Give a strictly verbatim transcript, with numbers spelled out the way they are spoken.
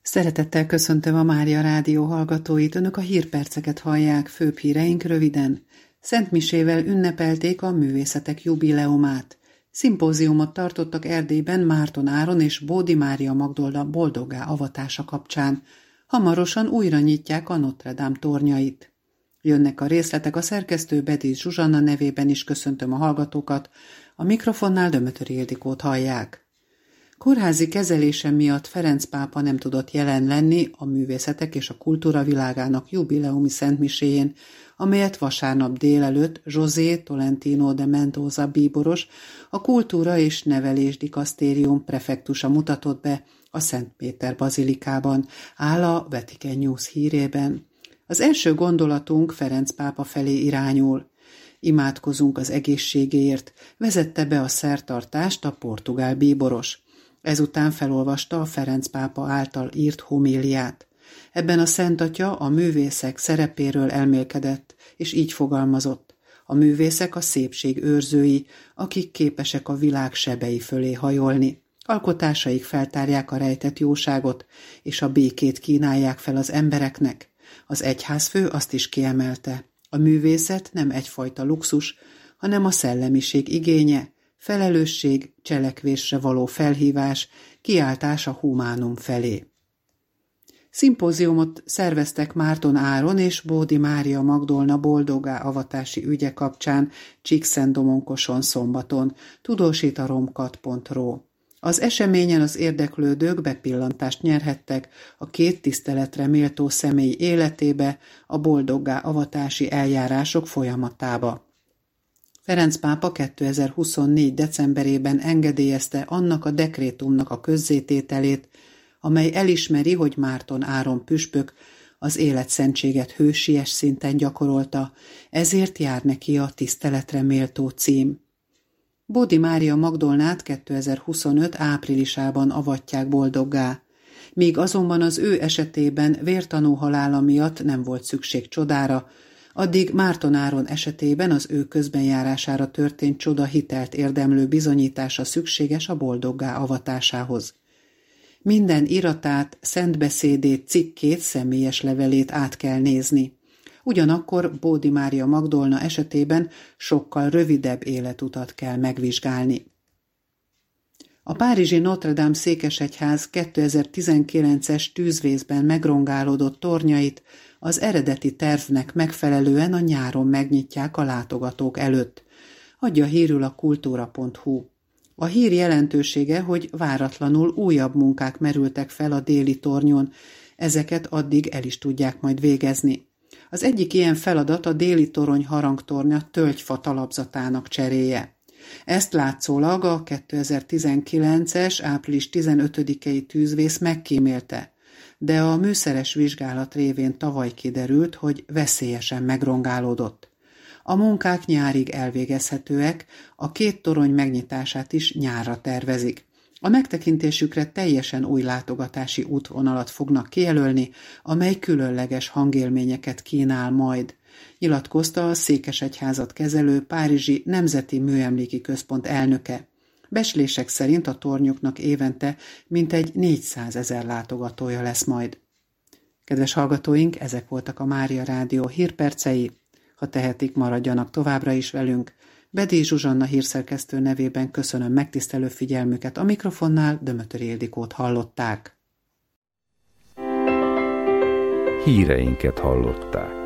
Szeretettel köszöntöm a Mária Rádió hallgatóit, önök a hírperceket hallják, főbb híreink röviden. Szentmisével ünnepelték a művészetek jubileumát. Szimpóziumot tartottak Erdélyben Márton Áron és Bódi Mária Magdolna boldoggá avatása kapcsán. Hamarosan újra nyitják a Notre Dame tornyait. Jönnek a részletek, a szerkesztő Bedész Zsuzsanna nevében is köszöntöm a hallgatókat, a mikrofonnál Dömötöri Ildikót hallják. Kórházi kezelése miatt Ferenc pápa nem tudott jelen lenni a művészetek és a kultúra világának jubileumi szentmiséjén, amelyet vasárnap délelőtt José Tolentino de Mendoza bíboros, a Kultúra és Nevelés Dikasztérium prefektusa mutatott be a Szent Péter bazilikában, áll a Vatican News hírében. Az első gondolatunk Ferenc pápa felé irányul. Imádkozunk az egészségéért, vezette be a szertartást a portugál bíboros. Ezután felolvasta a Ferenc pápa által írt homéliát. Ebben a Szent Atya a művészek szerepéről elmélkedett, és így fogalmazott: a művészek a szépség őrzői, akik képesek a világ sebei fölé hajolni. Alkotásaik feltárják a rejtett jóságot, és a békét kínálják fel az embereknek. Az egyházfő azt is kiemelte: a művészet nem egyfajta luxus, hanem a szellemiség igénye, felelősség, cselekvésre való felhívás, kiáltás a humánum felé. Szimpóziumot szerveztek Márton Áron és Bódi Mária Magdolna boldoggá avatási ügye kapcsán Csíkszentdommonkoson szombaton, tudósít a romkat pont ro. Az eseményen az érdeklődők bepillantást nyerhettek a két tiszteletre méltó személy életébe, a boldoggá avatási eljárások folyamatába. Ferenc pápa kétezer-huszonnégy. decemberében engedélyezte annak a dekrétumnak a közzétételét, amely elismeri, hogy Márton Áron püspök az életszentséget hősies szinten gyakorolta, ezért jár neki a tiszteletre méltó cím. Bódi Mária Magdolnát kétezer-huszonöt. áprilisában avatják boldoggá. Míg azonban az ő esetében vértanú halála miatt nem volt szükség csodára, addig Márton Áron esetében az ő közbenjárására történt csoda hitelt érdemlő bizonyítása szükséges a boldoggá avatásához. Minden iratát, szentbeszédét, cikkét, személyes levelét át kell nézni. Ugyanakkor Bódi Mária Magdolna esetében sokkal rövidebb életutat kell megvizsgálni. A párizsi Notre Dame székesegyház kétezer-tizenkilences tűzvészben megrongálódott tornyait az eredeti tervnek megfelelően a nyáron megnyitják a látogatók előtt, adja hírül a kultúra pont hu. A hír jelentősége, hogy váratlanul újabb munkák merültek fel a déli tornyon, ezeket addig el is tudják majd végezni. Az egyik ilyen feladat a déli torony harangtornya tölgyfa talapzatának cseréje. Ezt látszólag a kétezer-tizenkilences. április tizenötödikei tűzvész megkímélte, de a műszeres vizsgálat révén tavaly kiderült, hogy veszélyesen megrongálódott. A munkák nyárig elvégezhetőek, a két torony megnyitását is nyárra tervezik. A megtekintésükre teljesen új látogatási útvonalat fognak kijelölni, amely különleges hangélményeket kínál majd, nyilatkozta a székesegyházat kezelő párizsi Nemzeti Műemléki Központ elnöke. Becslések szerint a tornyoknak évente mintegy négyszázezer látogatója lesz majd. Kedves hallgatóink, ezek voltak a Mária Rádió hírpercei. Ha tehetik, maradjanak továbbra is velünk. Bedész Zsuzsanna hírszerkesztő nevében köszönöm megtisztelő figyelmüket, a mikrofonnál Dömötöri Ildikót hallották. Híreinket hallották.